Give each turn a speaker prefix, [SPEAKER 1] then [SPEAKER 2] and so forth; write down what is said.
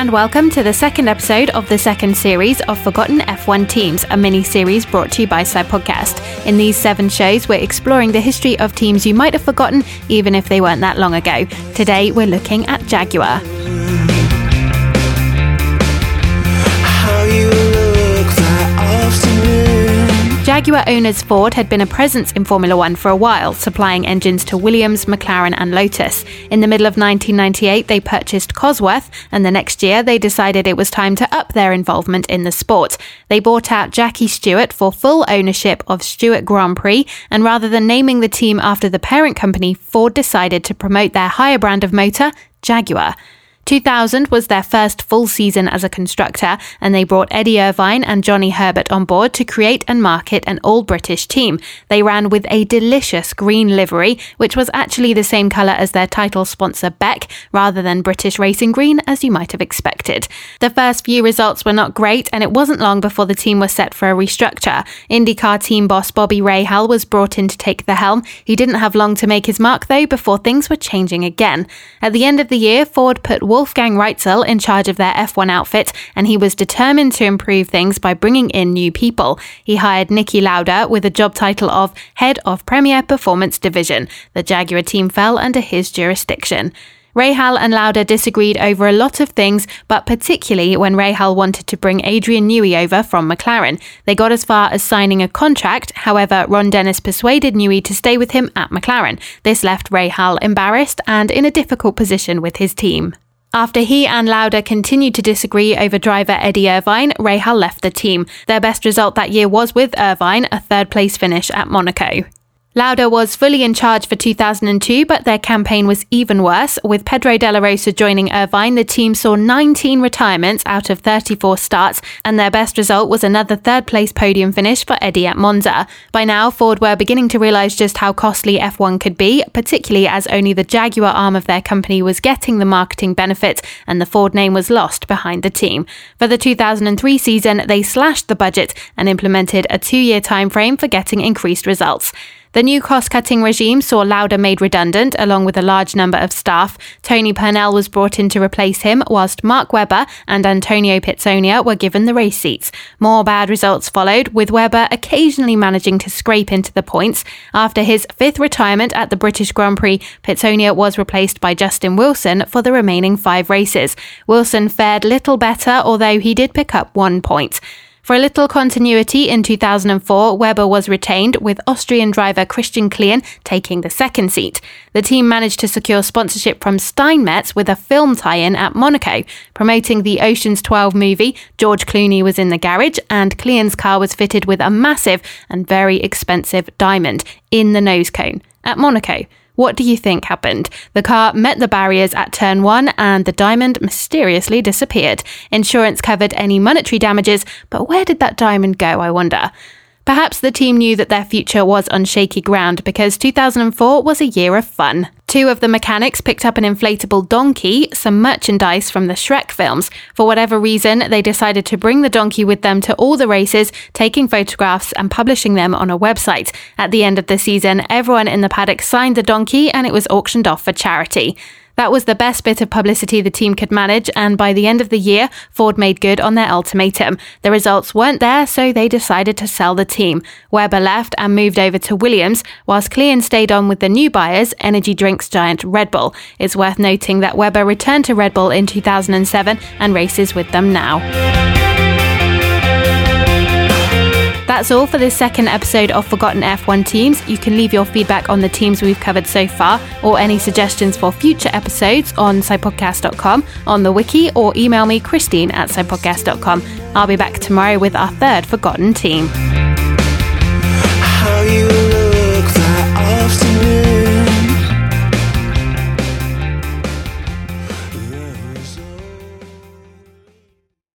[SPEAKER 1] and welcome to the second episode of the second series of Forgotten F1 Teams, a mini-series brought to you by SciPodcast. In these 7 shows, we're exploring the history of teams you might have forgotten, even if they weren't that long ago. Today, we're looking at Jaguar. Jaguar owners Ford had been a presence in Formula One for a while, supplying engines to Williams, McLaren and Lotus. In the middle of 1998, they purchased Cosworth, and the next year they decided it was time to up their involvement in the sport. They bought out Jackie Stewart for full ownership of Stewart Grand Prix, and rather than naming the team after the parent company, Ford decided to promote their higher brand of motor, Jaguar. 2000 was their first full season as a constructor, and they brought Eddie Irvine and Johnny Herbert on board to create and market an all-British team. They ran with a delicious green livery, which was actually the same colour as their title sponsor Beck, rather than British Racing Green, as you might have expected. The first few results were not great, and it wasn't long before the team was set for a restructure. IndyCar team boss Bobby Rahal was brought in to take the helm. He didn't have long to make his mark, though, before things were changing again. At the end of the year, Ford put Wolfgang Reitzel in charge of their F1 outfit, and he was determined to improve things by bringing in new people. He hired Niki Lauda with a job title of Head of Premier Performance Division. The Jaguar team fell under his jurisdiction. Rahal and Lauda disagreed over a lot of things, but particularly when Rahal wanted to bring Adrian Newey over from McLaren. They got as far as signing a contract, however, Ron Dennis persuaded Newey to stay with him at McLaren. This left Rahal embarrassed and in a difficult position with his team. After he and Lauda continued to disagree over driver Eddie Irvine, Rahal left the team. Their best result that year was with Irvine, a third-place finish at Monaco. Lauda was fully in charge for 2002, but their campaign was even worse. With Pedro de la Rosa joining Irvine, the team saw 19 retirements out of 34 starts, and their best result was another third-place podium finish for Eddie at Monza. By now, Ford were beginning to realise just how costly F1 could be, particularly as only the Jaguar arm of their company was getting the marketing benefits, and the Ford name was lost behind the team. For the 2003 season, they slashed the budget and implemented a 2-year timeframe for getting increased results. The new cost-cutting regime saw Lauda made redundant, along with a large number of staff. Tony Purnell was brought in to replace him, whilst Mark Webber and Antonio Pizzonia were given the race seats. More bad results followed, with Webber occasionally managing to scrape into the points. After his 5th retirement at the British Grand Prix, Pizzonia was replaced by Justin Wilson for the remaining 5 races. Wilson fared little better, although he did pick up 1 point. For a little continuity, in 2004, Webber was retained, with Austrian driver Christian Klien taking the 2nd seat. The team managed to secure sponsorship from Steinmetz with a film tie-in at Monaco. Promoting the Ocean's 12 movie, George Clooney was in the garage, and Klien's car was fitted with a massive and very expensive diamond in the nose cone at Monaco. What do you think happened? The car met the barriers at turn 1 and the diamond mysteriously disappeared. Insurance covered any monetary damages, but where did that diamond go, I wonder? Perhaps the team knew that their future was on shaky ground because 2004 was a year of fun. 2 of the mechanics picked up an inflatable donkey, some merchandise from the Shrek films. For whatever reason, they decided to bring the donkey with them to all the races, taking photographs and publishing them on a website. At the end of the season, everyone in the paddock signed the donkey and it was auctioned off for charity. That was the best bit of publicity the team could manage, and by the end of the year, Ford made good on their ultimatum. The results weren't there, so they decided to sell the team. Webber left and moved over to Williams, whilst Klien stayed on with the new buyers, energy drinks giant Red Bull. It's worth noting that Webber returned to Red Bull in 2007 and races with them now. That's all for this second episode of Forgotten F1 Teams. You can leave your feedback on the teams we've covered so far, or any suggestions for future episodes on SciPodcast.com, on the wiki, or email me Christine at SciPodcast.com. I'll be back tomorrow with our 3rd Forgotten team.